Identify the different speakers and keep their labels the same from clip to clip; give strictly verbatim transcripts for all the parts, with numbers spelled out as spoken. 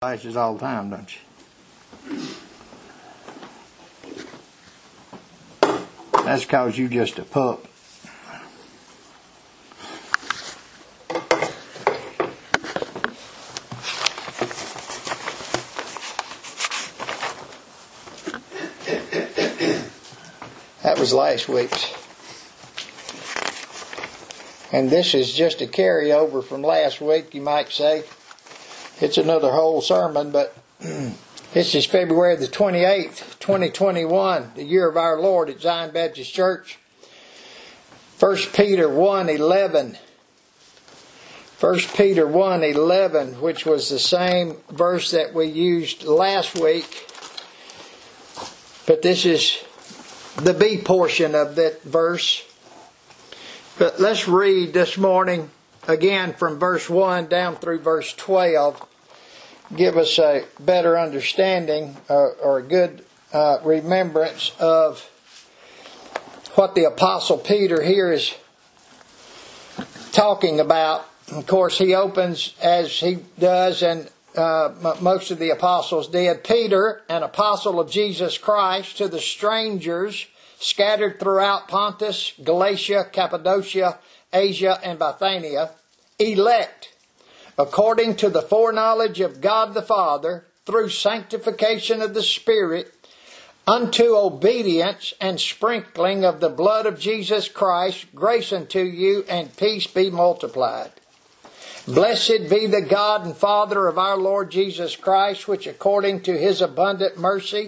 Speaker 1: Flashes all the time, don't you? That's because you just a pup. That was last week's. And this is just a carryover from last week, you might say. It's another whole sermon, but this is February the twenty-eighth, twenty twenty-one, the year of our Lord at Zion Baptist Church. First Peter one eleven. First Peter one eleven, which was the same verse that we used last week. But this is the B portion of that verse. But let's read this morning again from verse one down through verse twelve. Give us a better understanding uh, or a good uh, remembrance of what the Apostle Peter here is talking about. Of course, he opens as he does, and uh, m- most of the apostles did. Peter, an apostle of Jesus Christ, to the strangers scattered throughout Pontus, Galatia, Cappadocia, Asia, and Bithynia, elect, according to the foreknowledge of God the Father, through sanctification of the Spirit, unto obedience and sprinkling of the blood of Jesus Christ, grace unto you and peace be multiplied. Blessed be the God and Father of our Lord Jesus Christ, which according to His abundant mercy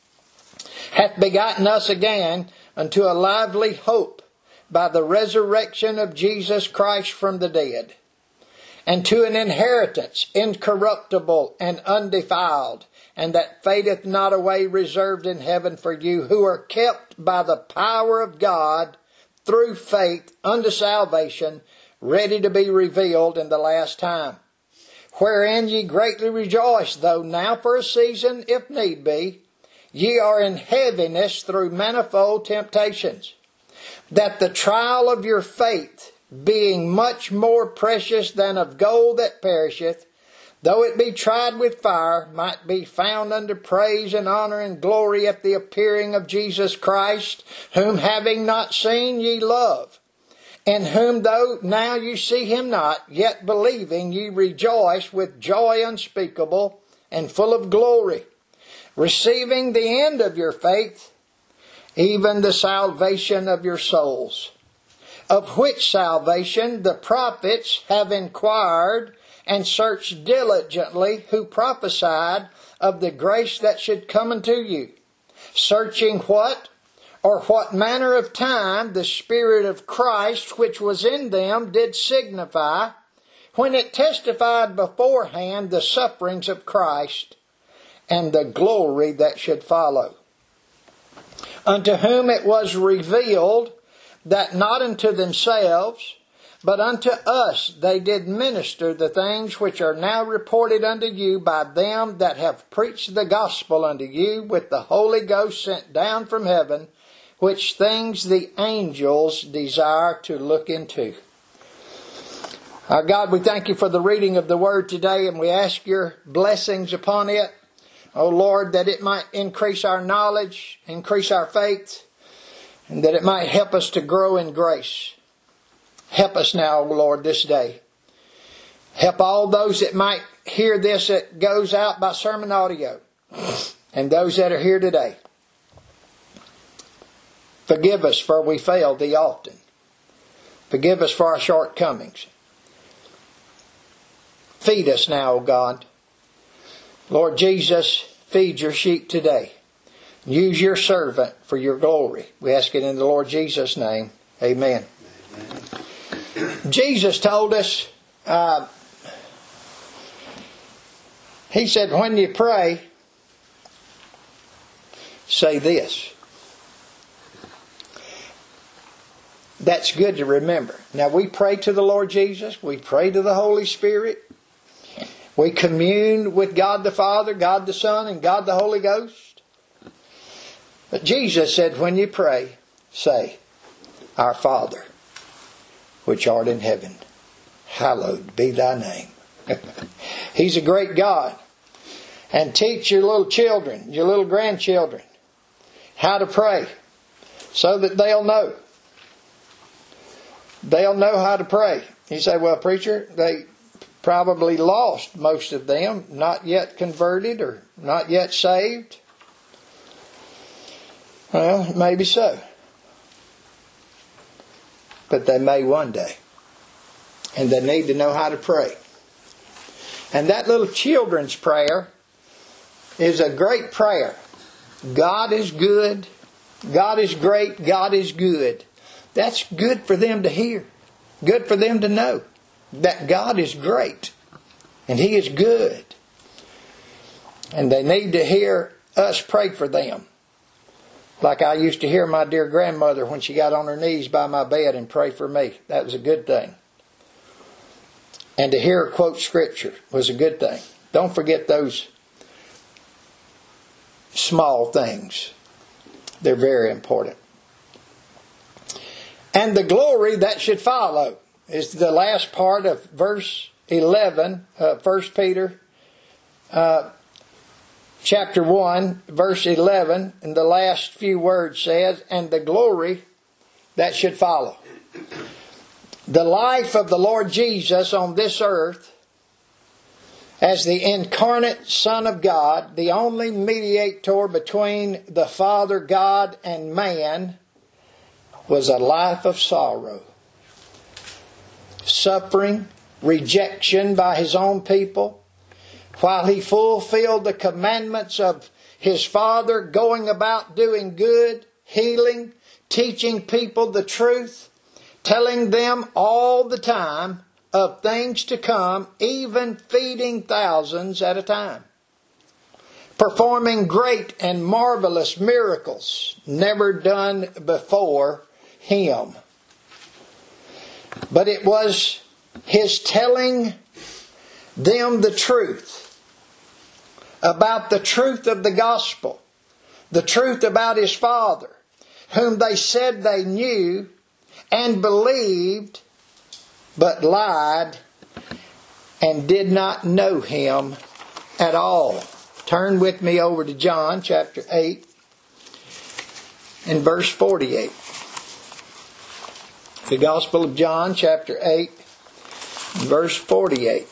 Speaker 1: hath begotten us again unto a lively hope by the resurrection of Jesus Christ from the dead, and to an inheritance incorruptible and undefiled, and that fadeth not away, reserved in heaven for you, who are kept by the power of God through faith unto salvation, ready to be revealed in the last time. Wherein ye greatly rejoice, though now for a season, if need be, ye are in heaviness through manifold temptations, that the trial of your faith, being much more precious than of gold that perisheth, though it be tried with fire, might be found unto praise and honor and glory at the appearing of Jesus Christ, whom having not seen ye love, in whom though now you see Him not, yet believing ye rejoice with joy unspeakable and full of glory, receiving the end of your faith, even the salvation of your souls, of which salvation the prophets have inquired and searched diligently, who prophesied of the grace that should come unto you, searching what or what manner of time the Spirit of Christ which was in them did signify, when it testified beforehand the sufferings of Christ, and the glory that should follow. Unto whom it was revealed that not unto themselves, but unto us they did minister the things which are now reported unto you by them that have preached the gospel unto you with the Holy Ghost sent down from heaven, which things the angels desire to look into. Our God, we thank you for the reading of the Word today, and we ask your blessings upon it. O Lord, that it might increase our knowledge, increase our faith, and that it might help us to grow in grace. Help us now, O Lord, this day. Help all those that might hear this that goes out by sermon audio, and those that are here today. Forgive us, for we fail Thee often. Forgive us for our shortcomings. Feed us now, O God. Lord Jesus, feed your sheep today. Use your servant for your glory. We ask it in the Lord Jesus' name. Amen. Amen. Jesus told us, uh, He said, when you pray, say this. That's good to remember. Now we pray to the Lord Jesus. We pray to the Holy Spirit. We commune with God the Father, God the Son, and God the Holy Ghost. But Jesus said, when you pray, say, Our Father, which art in heaven, hallowed be thy name. He's a great God. And teach your little children, your little grandchildren, how to pray so that they'll know. They'll know how to pray. You say, well, preacher, they probably lost, most of them, not yet converted or not yet saved. Well, maybe so. But they may one day. And they need to know how to pray. And that little children's prayer is a great prayer. God is good. God is great. God is good. That's good for them to hear. Good for them to know that God is great. And He is good. And they need to hear us pray for them. Like I used to hear my dear grandmother when she got on her knees by my bed and pray for me. That was a good thing. And to hear her quote Scripture was a good thing. Don't forget those small things. They're very important. And the glory that should follow is the last part of verse eleven, uh, First Peter uh, chapter one, verse eleven. And the last few words says, and the glory that should follow. The life of the Lord Jesus on this earth as the incarnate Son of God, the only mediator between the Father God and man, was a life of sorrow, suffering, rejection by His own people, while He fulfilled the commandments of His Father, going about doing good, healing, teaching people the truth, telling them all the time of things to come, even feeding thousands at a time. Performing great and marvelous miracles never done before Him. But it was His telling them the truth about the truth of the gospel, the truth about His Father, whom they said they knew and believed, but lied and did not know Him at all. Turn with me over to John chapter eight and verse forty-eight. The Gospel of John chapter eight verse forty-eight.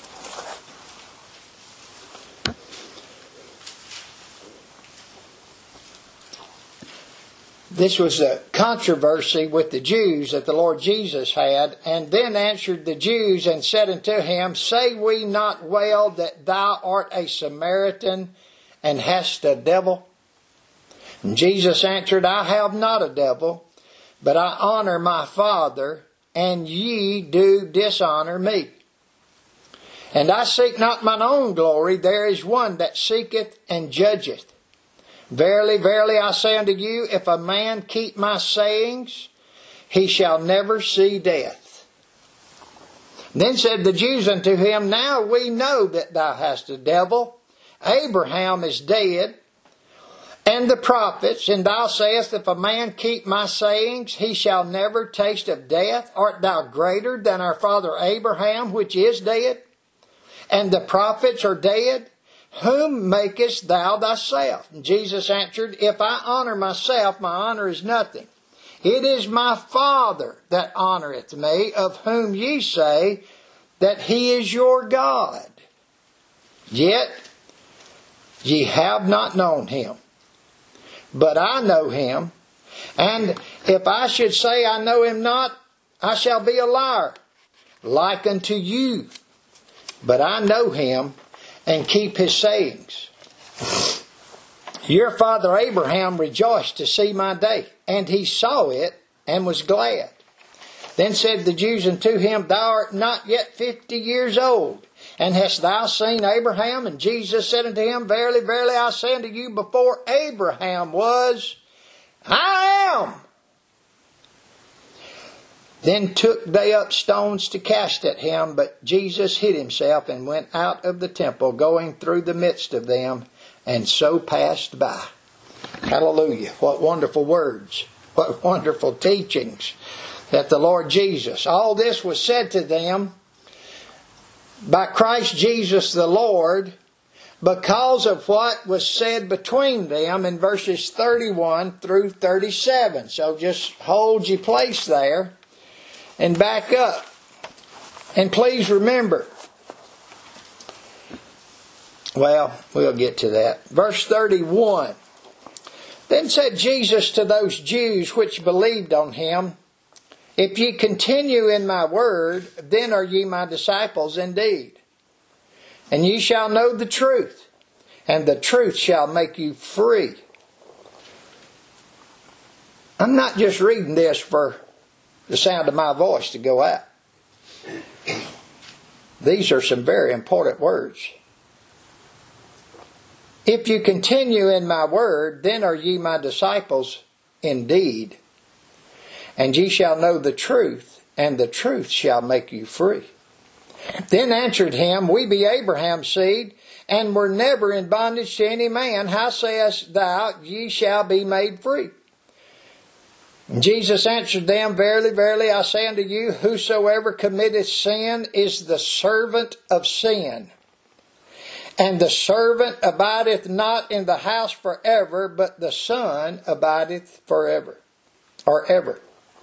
Speaker 1: This was a controversy with the Jews that the Lord Jesus had. And then answered the Jews and said unto Him, say we not well that Thou art a Samaritan and hast a devil? And Jesus answered, I have not a devil, but I honor my Father, and ye do dishonor me. And I seek not mine own glory, there is one that seeketh and judgeth. Verily, verily, I say unto you, if a man keep my sayings, he shall never see death. Then said the Jews unto Him, now we know that Thou hast a devil. Abraham is dead, and the prophets, and Thou sayest, if a man keep my sayings, he shall never taste of death. Art Thou greater than our father Abraham, which is dead? And the prophets are dead. Whom makest thou thyself? And Jesus answered, if I honor myself, my honor is nothing. It is my Father that honoreth me, of whom ye say that He is your God. Yet ye have not known Him. But I know Him. And if I should say I know Him not, I shall be a liar, like unto you. But I know Him, and keep His sayings. Your father Abraham rejoiced to see my day, and he saw it, and was glad. Then said the Jews unto Him, Thou art not yet fifty years old, and hast thou seen Abraham? And Jesus said unto him, Verily, verily, I say unto you, before Abraham was, I am. Then took they up stones to cast at Him, but Jesus hid Himself and went out of the temple, going through the midst of them, and so passed by. Hallelujah. What wonderful words. What wonderful teachings that the Lord Jesus. All this was said to them by Christ Jesus the Lord because of what was said between them in verses thirty-one through thirty-seven. So just hold your place there and back up. And please remember, well, we'll get to that. Verse thirty-one. Then said Jesus to those Jews which believed on him, If ye continue in my word, then are ye my disciples indeed. And ye shall know the truth, and the truth shall make you free. I'm not just reading this for the sound of my voice to go out. These are some very important words. If you continue in my word, then are ye my disciples indeed. And ye shall know the truth, and the truth shall make you free. Then answered him, We be Abraham's seed, and were never in bondage to any man. How sayest thou, ye shall be made free? And Jesus answered them, Verily, verily, I say unto you, whosoever committeth sin is the servant of sin. And the servant abideth not in the house forever, but the Son abideth forever, or ever.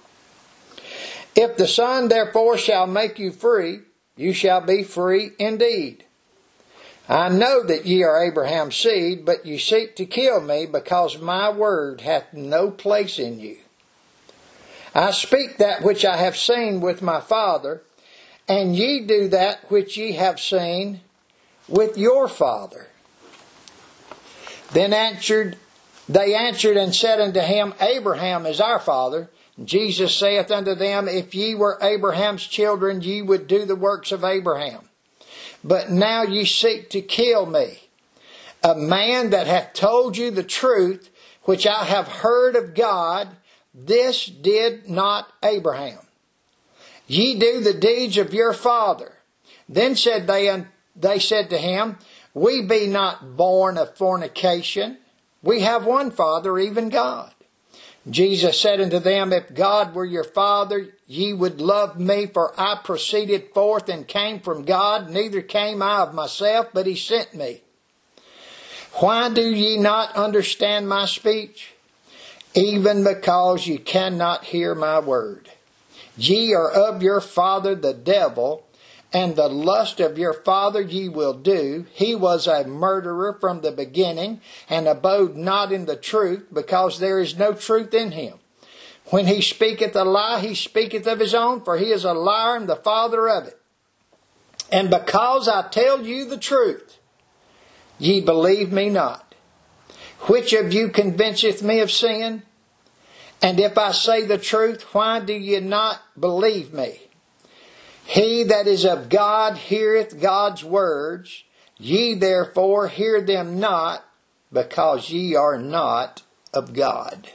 Speaker 1: If the Son therefore shall make you free, you shall be free indeed. I know that ye are Abraham's seed, but ye seek to kill me, because my word hath no place in you. I speak that which I have seen with my Father, and ye do that which ye have seen with your father. Then answered they answered and said unto him, Abraham is our father. Jesus saith unto them, If ye were Abraham's children, ye would do the works of Abraham. But now ye seek to kill me, a man that hath told you the truth, which I have heard of God. This did not Abraham. Ye do the deeds of your father. Then said they, they said to him, We be not born of fornication. We have one Father, even God. Jesus said unto them, If God were your Father, ye would love me, for I proceeded forth and came from God, neither came I of myself, but he sent me. Why do ye not understand my speech? Even because ye cannot hear my word. Ye are of your father the devil, and the lust of your father ye will do. He was a murderer from the beginning, and abode not in the truth, because there is no truth in him. When he speaketh a lie, he speaketh of his own, for he is a liar and the father of it. And because I tell you the truth, ye believe me not. Which of you convinceth me of sin? And if I say the truth, why do ye not believe me? He that is of God heareth God's words. Ye therefore hear them not, because ye are not of God.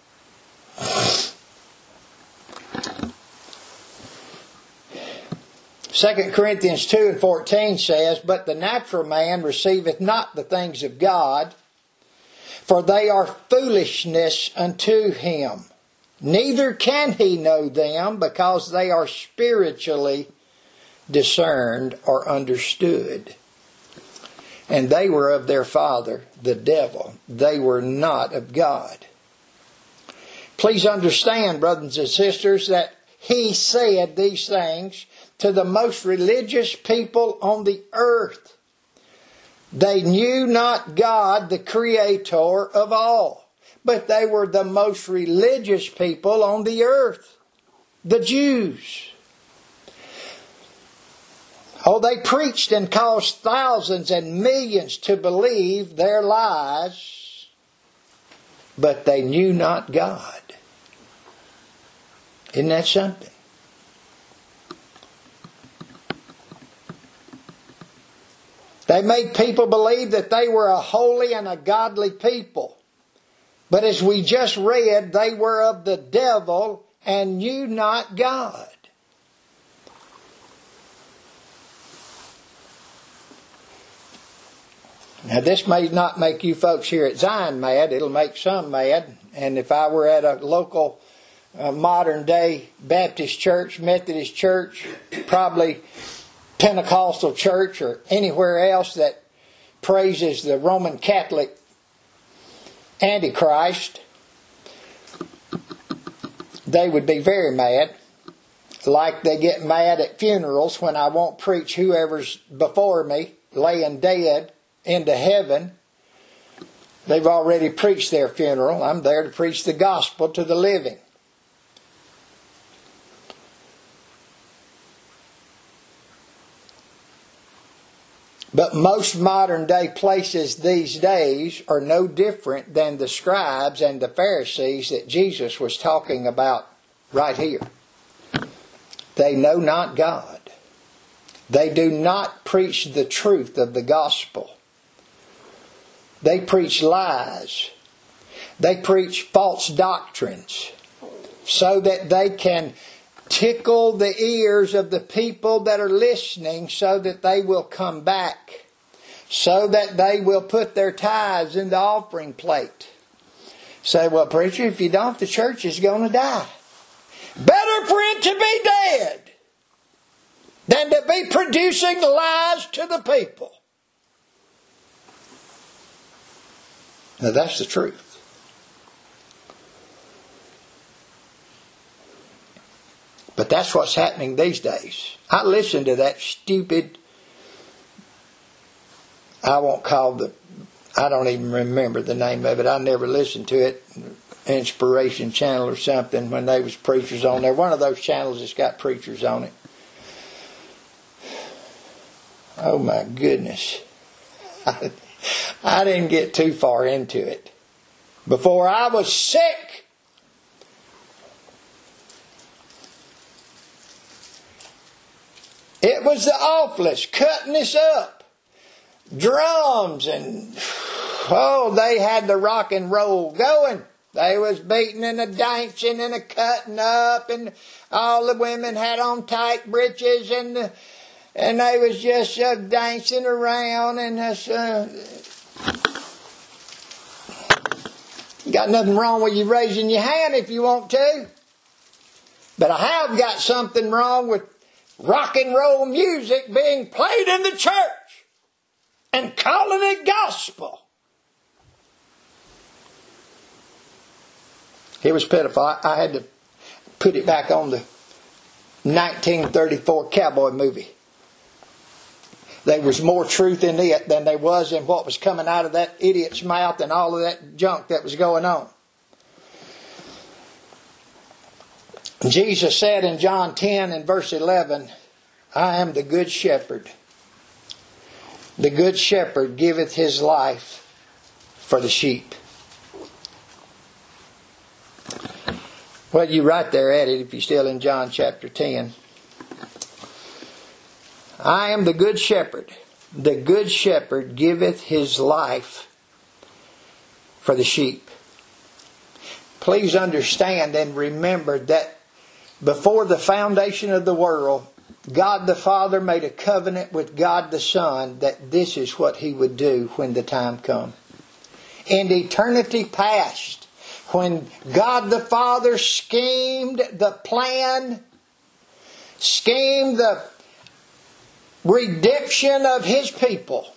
Speaker 1: Second Corinthians two and fourteen says, But the natural man receiveth not the things of God, for they are foolishness unto him. Neither can he know them, because they are spiritually discerned or understood. And they were of their father, the devil. They were not of God. Please understand, brothers and sisters, that he said these things to the most religious people on the earth. They knew not God, the Creator of all. But they were the most religious people on the earth. The Jews. Oh, they preached and caused thousands and millions to believe their lies. But they knew not God. Isn't that something? They made people believe that they were a holy and a godly people. But as we just read, they were of the devil and knew not God. Now this may not make you folks here at Zion mad. It'll make some mad. And if I were at a local uh, modern day Baptist church, Methodist church, probably Pentecostal church or anywhere else that praises the Roman Catholic Antichrist, they would be very mad. Like they get mad at funerals when I won't preach whoever's before me, laying dead, into heaven. They've already preached their funeral. I'm there to preach the gospel to the living. But most modern day places these days are no different than the scribes and the Pharisees that Jesus was talking about right here. They know not God. They do not preach the truth of the gospel. They preach lies. They preach false doctrines so that they can tickle the ears of the people that are listening so that they will come back, so that they will put their tithes in the offering plate. Say, well, preacher, if you don't, the church is going to die. Better for it to be dead than to be producing lies to the people. Now that's the truth. But that's what's happening these days. I listen to that stupid, I won't call the, I don't even remember the name of it. I never listened to it. Inspiration Channel or something when they was preachers on there. One of those channels that's got preachers on it. Oh my goodness. I, I didn't get too far into it. Before I was sick, it was the awfulest, cutting us up. Drums and, oh, they had the rock and roll going. They was beating and a dancing and a cutting up, and all the women had on tight breeches, and the, and they was just uh, dancing around, and uh, got nothing wrong with you raising your hand if you want to. But I have got something wrong with rock and roll music being played in the church and calling it gospel. It was pitiful. I, I had to put it back on the nineteen thirty-four cowboy movie. There was more truth in it than there was in what was coming out of that idiot's mouth and all of that junk that was going on. Jesus said in John ten and verse eleven, I am the good shepherd. The good shepherd giveth his life for the sheep. Well, you right there at it if you're still in John chapter ten. I am the good shepherd. The good shepherd giveth his life for the sheep. Please understand and remember that before the foundation of the world, God the Father made a covenant with God the Son that this is what He would do when the time come. In eternity past, when God the Father schemed the plan, schemed the redemption of His people,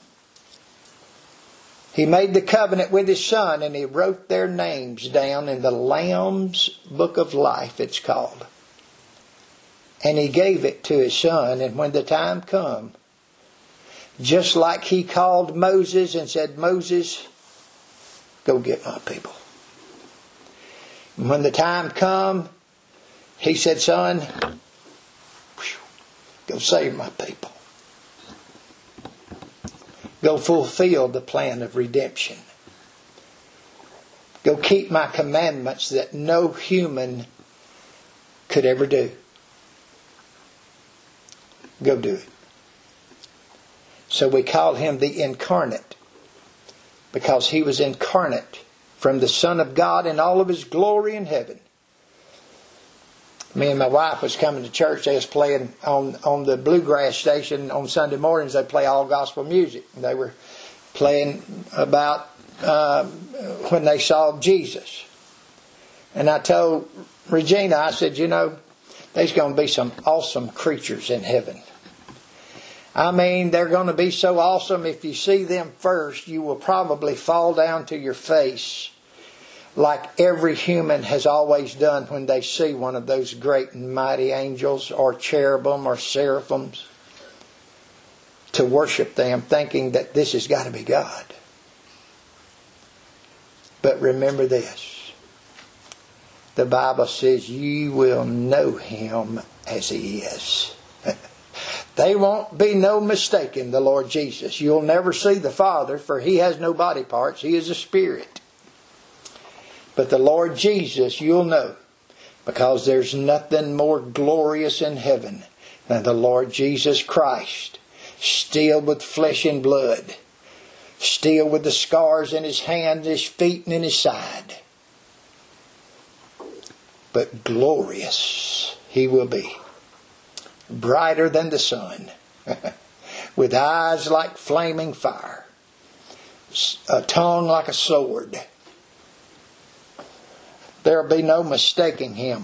Speaker 1: He made the covenant with His Son, and He wrote their names down in the Lamb's Book of Life, it's called. And He gave it to His Son, and when the time come, just like He called Moses and said, Moses, go get my people. And when the time come, He said, Son, go save my people. Go fulfill the plan of redemption. Go keep my commandments that no human could ever do. Go do it. So we call Him the incarnate, because He was incarnate from the Son of God in all of His glory in heaven. Me and my wife was coming to church. They was playing on, on the bluegrass station on Sunday mornings. They play all gospel music. They were playing about uh, when they saw Jesus. And I told Regina, I said, you know, there's going to be some awesome creatures in heaven. I mean, they're going to be so awesome. If you see them first, you will probably fall down to your face like every human has always done when they see one of those great and mighty angels or cherubim or seraphims, to worship them, thinking that this has got to be God. But remember this. The Bible says you will know Him as He is. There won't be no mistaking the Lord Jesus. You'll never see the Father, for He has no body parts. He is a spirit. But the Lord Jesus you'll know, because there's nothing more glorious in heaven than the Lord Jesus Christ, still with flesh and blood, still with the scars in His hands, His feet, and in His side. But glorious He will be, brighter than the sun, with eyes like flaming fire, a tongue like a sword. There'll be no mistaking Him.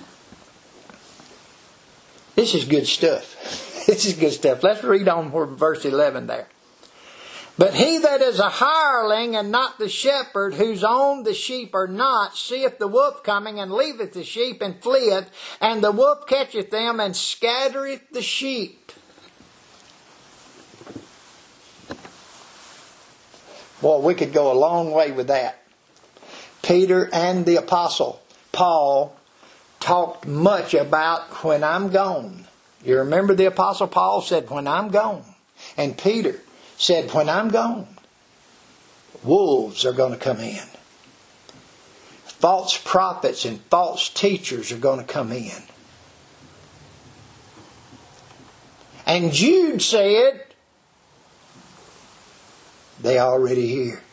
Speaker 1: This is good stuff. This is good stuff. Let's read on for verse eleven there. But he that is a hireling and not the shepherd, whose own the sheep are not, seeth the wolf coming, and leaveth the sheep, and fleeth, and the wolf catcheth them, and scattereth the sheep. Boy, we could go a long way with that. Peter and the Apostle Paul talked much about when I'm gone. You remember the Apostle Paul said, when I'm gone. And Peter said, when I'm gone, wolves are going to come in. False prophets and false teachers are going to come in. And Jude said, they are already here.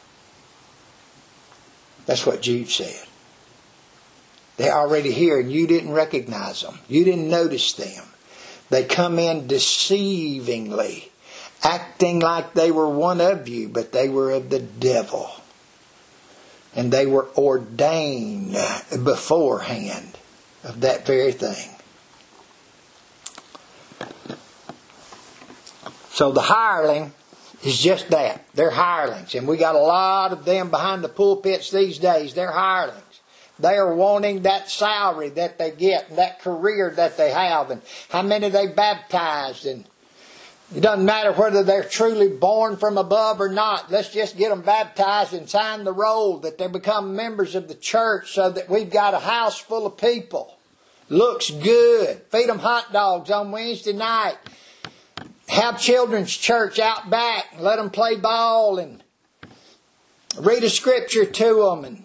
Speaker 1: That's what Jude said. They're already here and you didn't recognize them. You didn't notice them. They come in deceivingly, acting like they were one of you, but they were of the devil. And they were ordained beforehand of that very thing. So the hireling is just that. They're hirelings. And we got a lot of them behind the pulpits these days. They're hirelings. They are wanting that salary that they get, and that career that they have, and how many they baptized. And it doesn't matter whether they're truly born from above or not. Let's just get them baptized and sign the roll that they become members of the church, so that we've got a house full of people. Looks good. Feed them hot dogs on Wednesday night. Have children's church out back. Let them play ball and read a scripture to them. And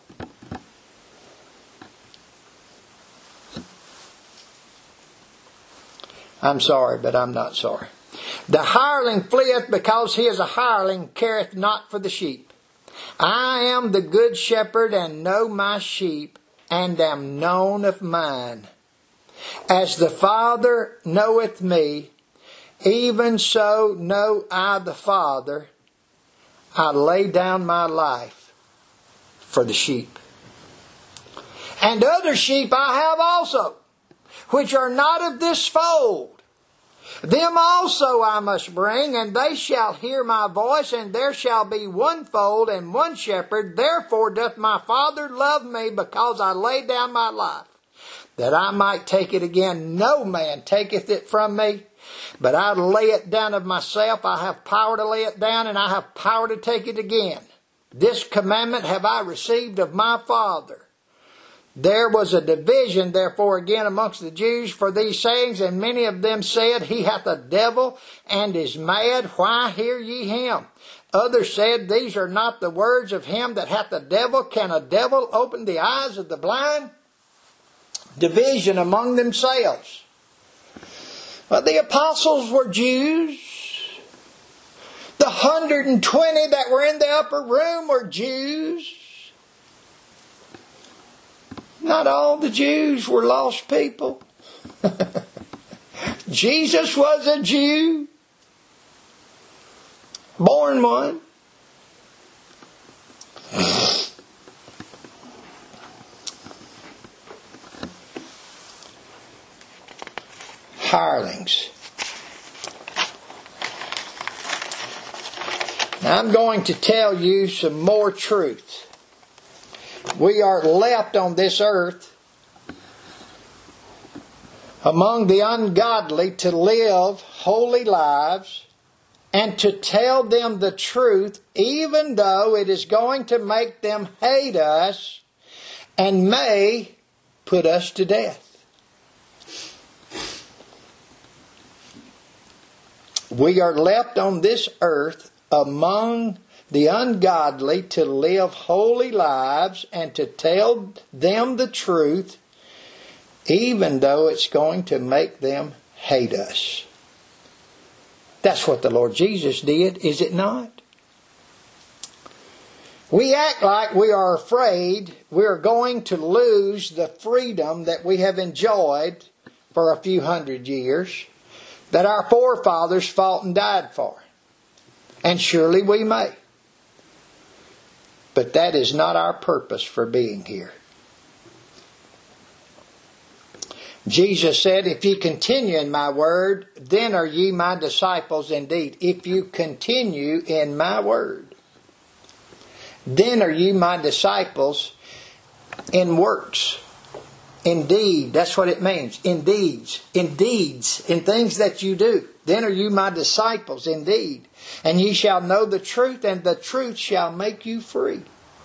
Speaker 1: I'm sorry, but I'm not sorry. The hireling fleeth because he is a hireling, careth not for the sheep. I am the good shepherd, and know my sheep, and am known of mine. As the Father knoweth me, even so know I the Father. I lay down my life for the sheep. And other sheep I have also, which are not of this fold. Them also I must bring, and they shall hear my voice, and there shall be one fold and one shepherd. Therefore doth my Father love me, because I lay down my life, that I might take it again. No man taketh it from me, but I lay it down of myself. I have power to lay it down, and I have power to take it again. This commandment have I received of my Father. There was a division, therefore, again amongst the Jews for these sayings, and many of them said, he hath a devil and is mad. Why hear ye him? Others said, these are not the words of him that hath a devil. Can a devil open the eyes of the blind? Division among themselves. Well, the apostles were Jews. The one hundred twenty that were in the upper room were Jews. Not all the Jews were lost people. Jesus was a Jew. Born one. Hirelings. I'm going to tell you some more truth. We are left on this earth among the ungodly to live holy lives and to tell them the truth, even though it is going to make them hate us and may put us to death. We are left on this earth among the ungodly to live holy lives and to tell them the truth, even though it's going to make them hate us. That's what the Lord Jesus did, is it not? We act like we are afraid we are going to lose the freedom that we have enjoyed for a few hundred years, that our forefathers fought and died for. And surely we may. But that is not our purpose for being here. Jesus said, if you continue in my word, then are ye my disciples indeed. If you continue in my word, then are you my disciples in works. Indeed, that's what it means. In deeds. In deeds. In things that you do. Then are you my disciples indeed. And ye shall know the truth, and the truth shall make you free.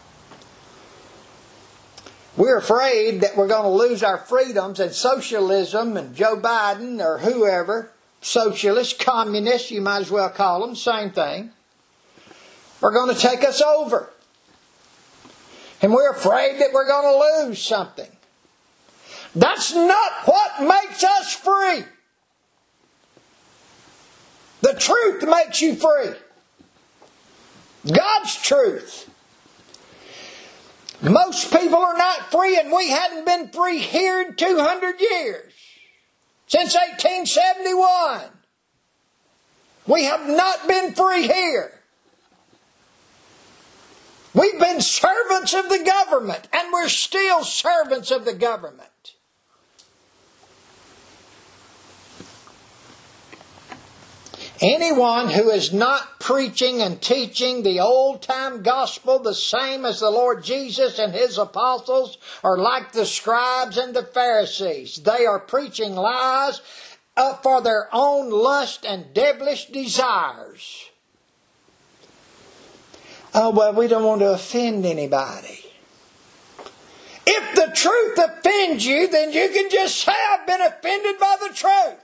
Speaker 1: We're afraid that we're going to lose our freedoms, and socialism and Joe Biden or whoever, socialists, communists, you might as well call them, same thing, are going to take us over. And we're afraid that we're going to lose something. That's not what makes us free. The truth makes you free. God's truth. Most people are not free, and we hadn't been free here in two hundred years. Since eighteen seventy-one. We have not been free here. We've been servants of the government, and we're still servants of the government. Anyone who is not preaching and teaching the old-time gospel the same as the Lord Jesus and His apostles are like the scribes and the Pharisees. They are preaching lies uh, for their own lust and devilish desires. Oh, well, we don't want to offend anybody. If the truth offends you, then you can just say, I've been offended by the truth.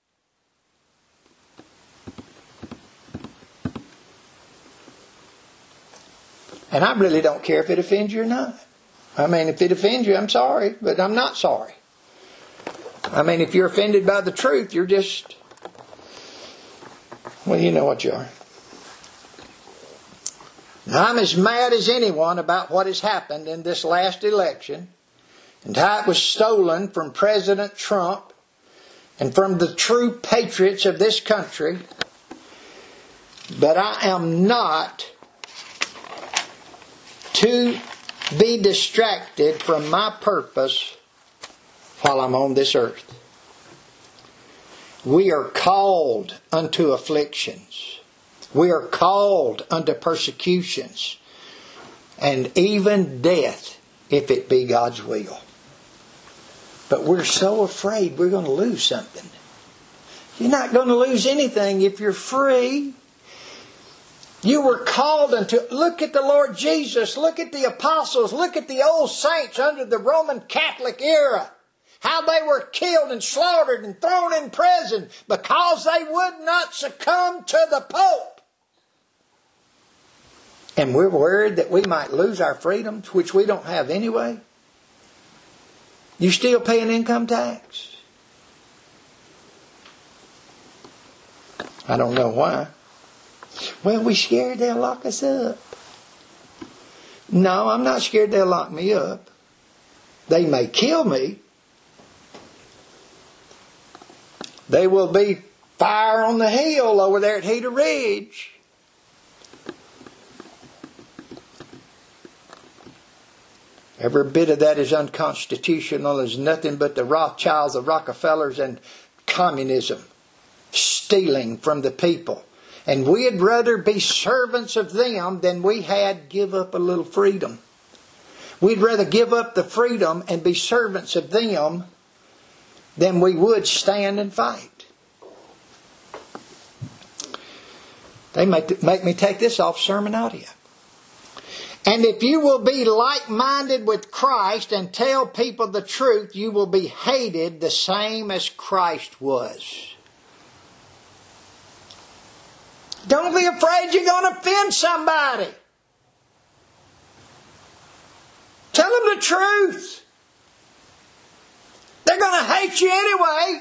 Speaker 1: And I really don't care if it offends you or not. I mean, if it offends you, I'm sorry, but I'm not sorry. I mean, if you're offended by the truth, you're just, well, you know what you are. Now, I'm as mad as anyone about what has happened in this last election and how it was stolen from President Trump and from the true patriots of this country. But I am not to be distracted from my purpose while I'm on this earth. We are called unto afflictions. We are called unto persecutions. And even death, if it be God's will. But we're so afraid we're going to lose something. You're not going to lose anything if you're free. You were called unto, look at the Lord Jesus, look at the apostles, look at the old saints under the Roman Catholic era. How they were killed and slaughtered and thrown in prison because they would not succumb to the Pope. And we're worried that we might lose our freedoms, which we don't have anyway. You still pay an income tax? I don't know why. Well, we're scared they'll lock us up. No, I'm not scared they'll lock me up. They may kill me. They will be fire on the hill over there at Heater Ridge. Every bit of that is unconstitutional. There's nothing but the Rothschilds, the Rockefellers, and communism stealing from the people And we'd rather be servants of them than we had give up a little freedom. We'd rather give up the freedom and be servants of them than we would stand and fight. They make, make me take this off sermon audio. And if you will be like-minded with Christ and tell people the truth, you will be hated the same as Christ was. Don't be afraid you're going to offend somebody. Tell them the truth. They're going to hate you anyway.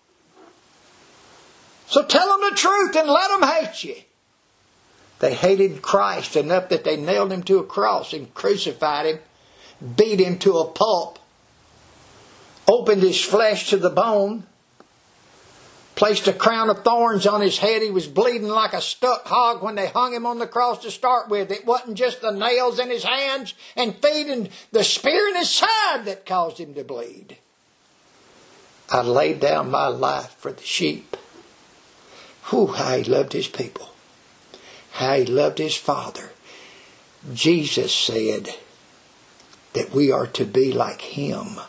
Speaker 1: So tell them the truth and let them hate you. They hated Christ enough that they nailed Him to a cross and crucified Him, beat Him to a pulp, opened His flesh to the bone, placed a crown of thorns on His head. He was bleeding like a stuck hog when they hung Him on the cross to start with. It wasn't just the nails in His hands and feet and the spear in His side that caused Him to bleed. I laid down my life for the sheep. Whew, how He loved His people. How He loved His Father. Jesus said that we are to be like Him.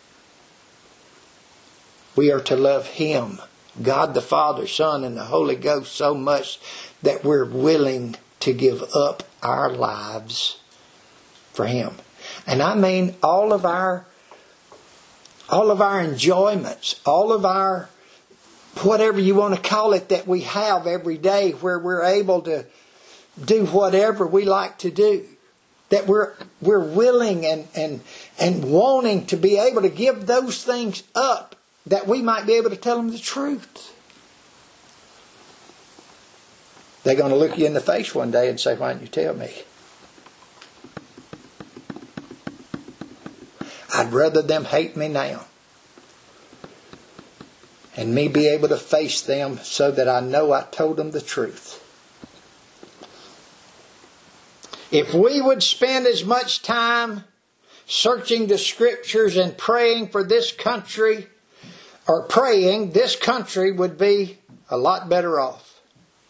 Speaker 1: We are to love Him, God the Father, Son, and the Holy Ghost so much that we're willing to give up our lives for Him. And I mean all of our all of our enjoyments, all of our whatever you want to call it that we have every day, where we're able to do whatever we like to do. That we're we're willing and, and, and wanting to be able to give those things up, that we might be able to tell them the truth. They're going to look you in the face one day and say, why didn't you tell me? I'd rather them hate me now and me be able to face them so that I know I told them the truth. If we would spend as much time searching the Scriptures and praying for this country, or praying, this country would be a lot better off.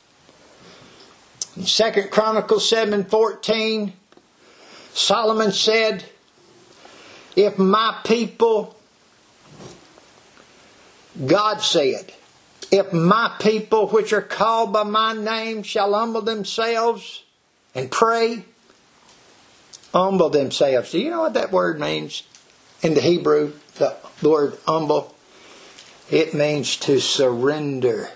Speaker 1: In Second Chronicles seven fourteen, Solomon said, if my people, God said, if my people which are called by my name shall humble themselves and pray, humble themselves. Do you know what that word means in the Hebrew? The, the word humble. It means to surrender.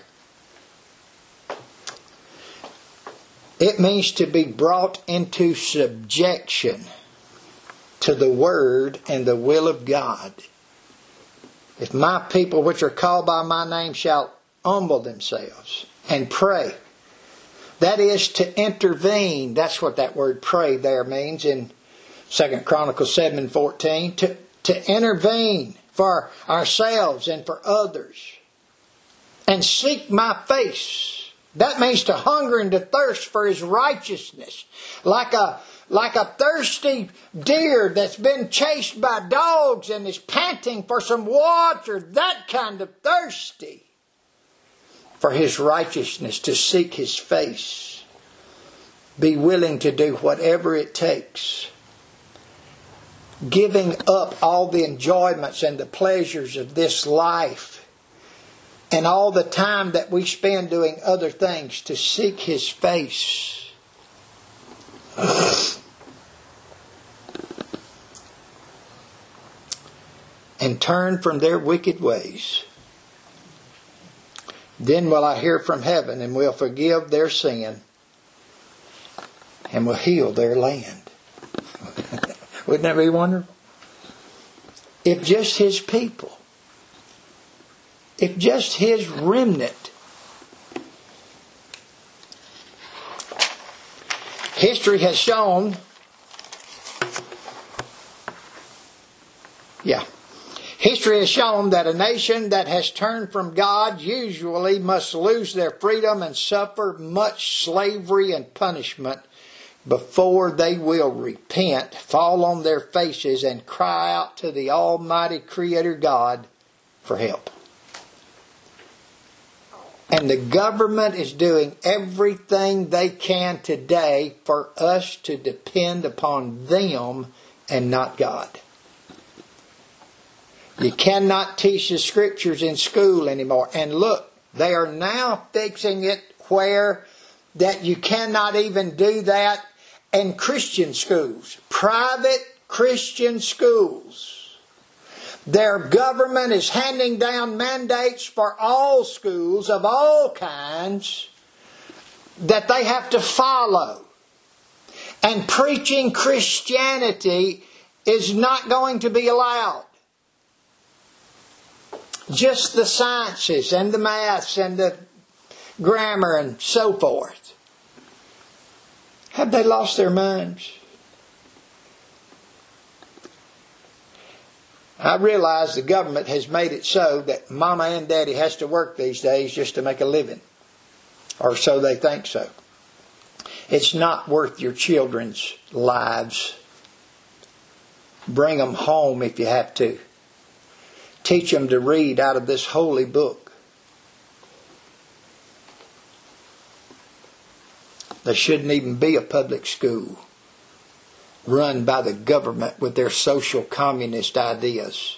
Speaker 1: It means to be brought into subjection to the Word and the will of God. If my people which are called by my name shall humble themselves and pray. That is to intervene. That's what that word pray there means in Second Chronicles seven fourteen. To, to intervene for ourselves and for others. And seek my face. That means to hunger and to thirst for His righteousness. Like a Like a thirsty deer that's been chased by dogs and is panting for some water. That kind of thirsty for His righteousness, to seek His face. Be willing to do whatever it takes. Giving up all the enjoyments and the pleasures of this life. And all the time that we spend doing other things to seek His face. And turn from their wicked ways. Then will I hear from heaven and will forgive their sin and will heal their land. Wouldn't that be wonderful? If just His people, if just His remnant. History has shown, yeah, history has shown that a nation that has turned from God usually must lose their freedom and suffer much slavery and punishment before they will repent, fall on their faces, and cry out to the Almighty Creator God for help. And the government is doing everything they can today for us to depend upon them and not God. You cannot teach the Scriptures in school anymore. And look, they are now fixing it where that you cannot even do that in Christian schools. Private Christian schools. Their government is handing down mandates for all schools of all kinds that they have to follow. And preaching Christianity is not going to be allowed. Just the sciences and the maths and the grammar and so forth. Have they lost their minds? I realize the government has made it so that mama and daddy has to work these days just to make a living. Or so they think so. It's not worth your children's lives. Bring them home if you have to. Teach them to read out of this holy book. There shouldn't even be a public school run by the government with their social communist ideas.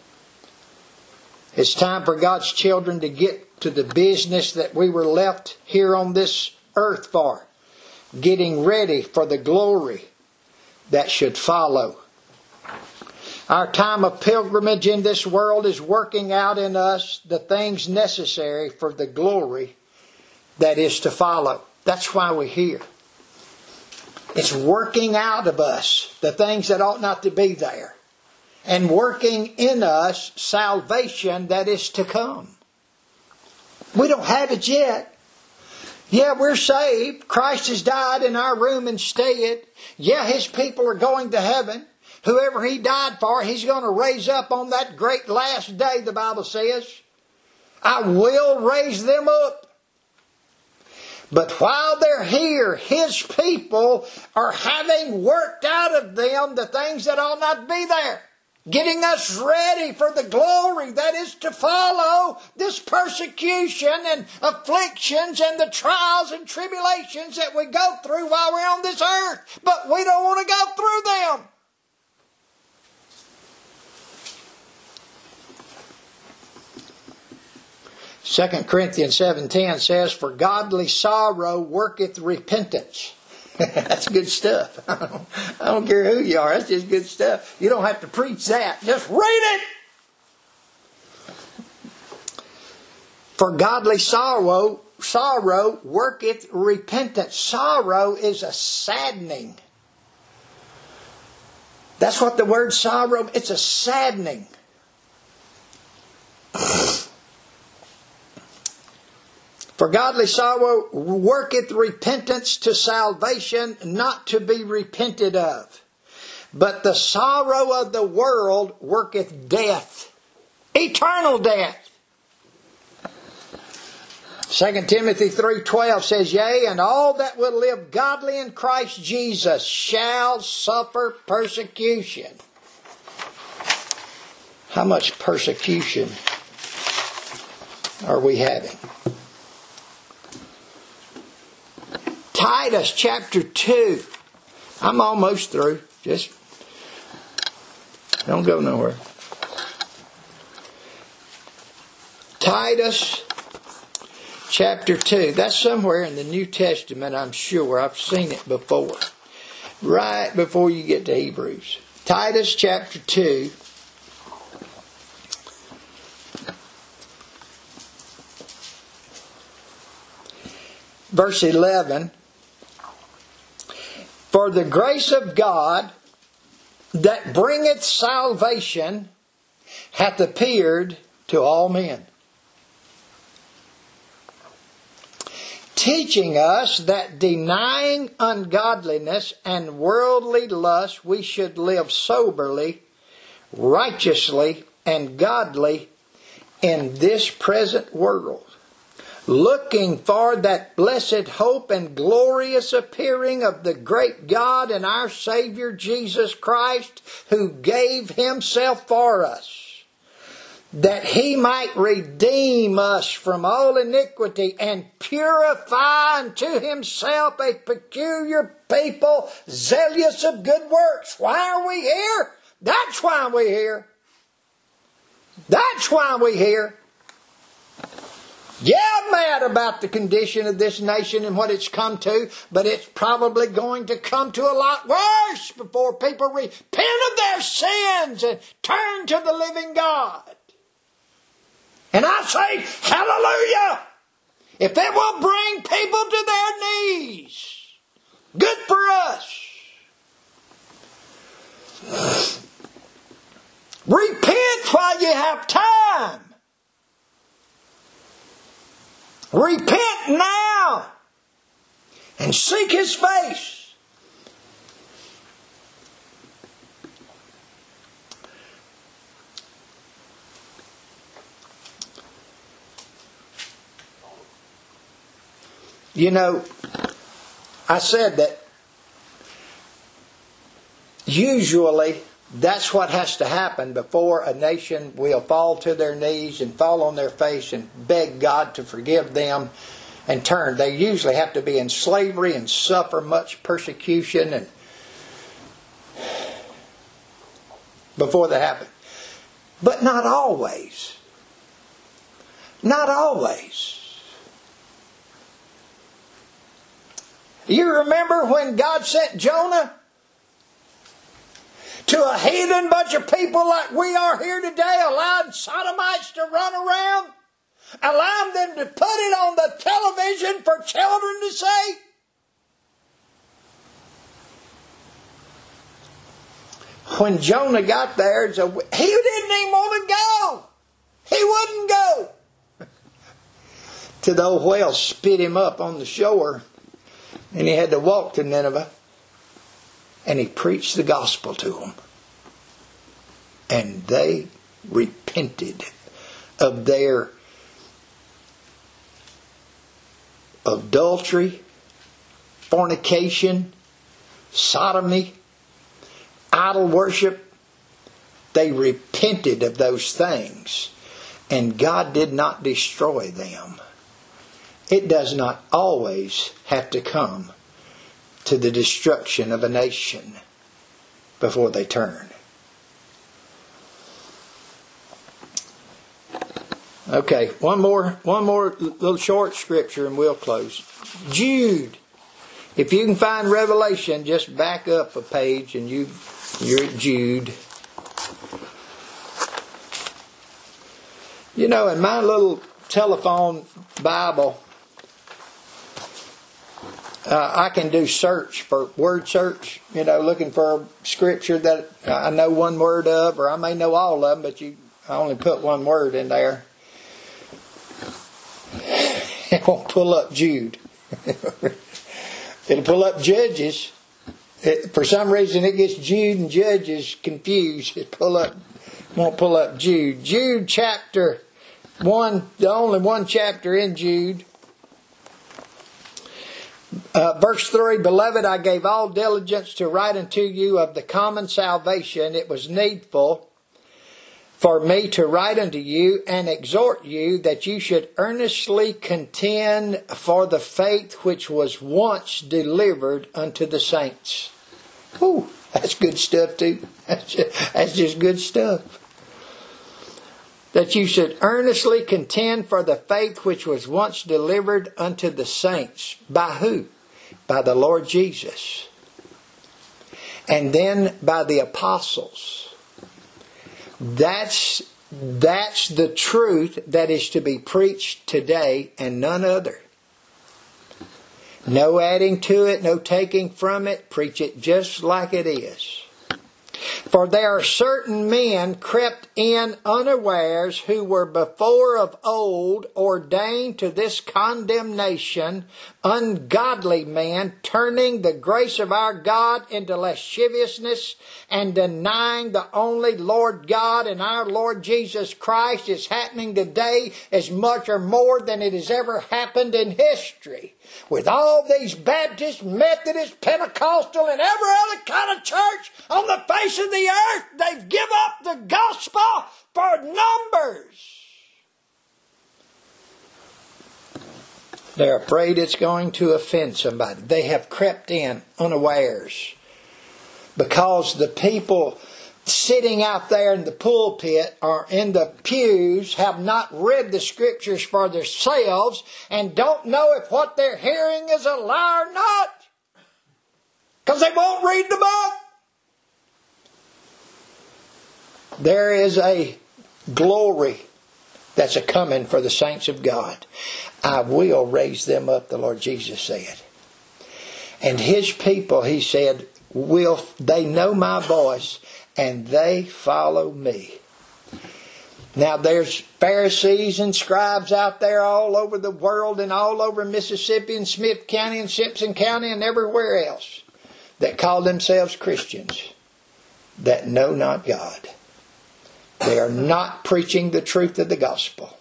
Speaker 1: It's time for God's children to get to the business that we were left here on this earth for. Getting ready for the glory that should follow. Our time of pilgrimage in this world is working out in us the things necessary for the glory that is to follow. That's why we're here. It's working out of us the things that ought not to be there. And working in us salvation that is to come. We don't have it yet. Yeah, we're saved. Christ has died in our room instead. Yeah, His people are going to heaven. Whoever He died for, He's going to raise up on that great last day, the Bible says. I will raise them up. But while they're here, His people are having worked out of them the things that ought not be there. Getting us ready for the glory that is to follow this persecution and afflictions and the trials and tribulations that we go through while we're on this earth. But we don't want to go through them. Second Corinthians seven ten says, for godly sorrow worketh repentance. That's good stuff. I don't, I don't care who you are. That's just good stuff. You don't have to preach that. Just read it. For godly sorrow, sorrow worketh repentance. Sorrow is a saddening. That's what the word sorrow, it's a saddening. For godly sorrow worketh repentance to salvation, not to be repented of. But the sorrow of the world worketh death, eternal death. Second Timothy three twelve says, yea, and all that will live godly in Christ Jesus shall suffer persecution. How much persecution are we having? Titus chapter two. I'm almost through. Just don't go nowhere. Titus chapter two. That's somewhere in the New Testament, I'm sure. I've seen it before. Right before you get to Hebrews. Titus chapter two. Verse eleven. For the grace of God that bringeth salvation hath appeared to all men, teaching us that denying ungodliness and worldly lust, we should live soberly, righteously, and godly in this present world, looking for that blessed hope and glorious appearing of the great God and our Savior Jesus Christ, who gave Himself for us, that he might redeem us from all iniquity and purify unto himself a peculiar people, zealous of good works. Why are we here? That's why we're here. That's why we're here. Yeah, I'm mad about the condition of this nation and what it's come to, but it's probably going to come to a lot worse before people repent of their sins and turn to the living God. And I say, hallelujah! If it will bring people to their knees, good for us. Repent while you have time. Repent now and seek His face. You know, I said that usually that's what has to happen before a nation will fall to their knees and fall on their face and beg God to forgive them and turn. They usually have to be in slavery and suffer much persecution and before that happens. But not always. Not always. You remember when God sent Jonah to a heathen bunch of people like we are here today, allowed sodomites to run around, allowing them to put it on the television for children to see? When Jonah got there, he didn't even want to go. He wouldn't go. Till the old whale spit him up on the shore, and he had to walk to Nineveh. And he preached the gospel to them. And they repented of their adultery, fornication, sodomy, idol worship. They repented of those things. And God did not destroy them. It does not always have to come to the destruction of a nation before they turn. Okay, one more, one more little short scripture and we'll close. Jude. If you can find Revelation, just back up a page and you, you're at Jude. You know, in my little telephone Bible, Uh, I can do search for word search, you know, looking for a scripture that I know one word of, or I may know all of them, but you, I only put one word in there. It won't pull up Jude. It'll pull up Judges. It, for some reason, it gets Jude and Judges confused. It pull up, won't pull up Jude. Jude chapter one, the only one chapter in Jude. Uh, verse three, Beloved, I gave all diligence to write unto you of the common salvation. It was needful for me to write unto you and exhort you that you should earnestly contend for the faith which was once delivered unto the saints. Whew, that's good stuff too. That's just, that's just good stuff. That you should earnestly contend for the faith which was once delivered unto the saints. By who? By the Lord Jesus. And then by the apostles. That's, that's the truth that is to be preached today and none other. No adding to it, no taking from it. Preach it just like it is. For there are certain men crept in unawares who were before of old ordained to this condemnation, ungodly men, turning the grace of our God into lasciviousness and denying the only Lord God and our Lord Jesus Christ. Is happening today as much or more than it has ever happened in history. With all these Baptist, Methodist, Pentecostal, and every other kind of church on the face of the earth. They've given up the gospel for numbers. They're afraid it's going to offend somebody. They have crept in unawares because the people sitting out there in the pulpit or in the pews have not read the Scriptures for themselves and don't know if what they're hearing is a lie or not, because they won't read the book. There is a glory that's a coming for the saints of God. I will raise them up, the Lord Jesus said. And His people, He said, will they know my voice and they follow me. Now there's Pharisees and scribes out there all over the world and all over Mississippi and Smith County and Simpson County and everywhere else that call themselves Christians that know not God. They are not preaching the truth of the gospel.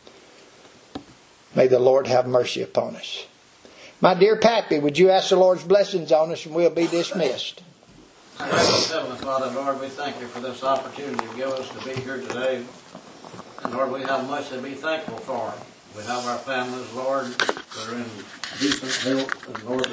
Speaker 1: May the Lord have mercy upon us. My dear Pappy, would you ask the Lord's blessings on us and we'll be dismissed.
Speaker 2: Gracious Heavenly Father, Lord, we thank you for this opportunity you give us to be here today. And Lord, we have much to be thankful for. We have our families, Lord, that are in decent health. And Lord,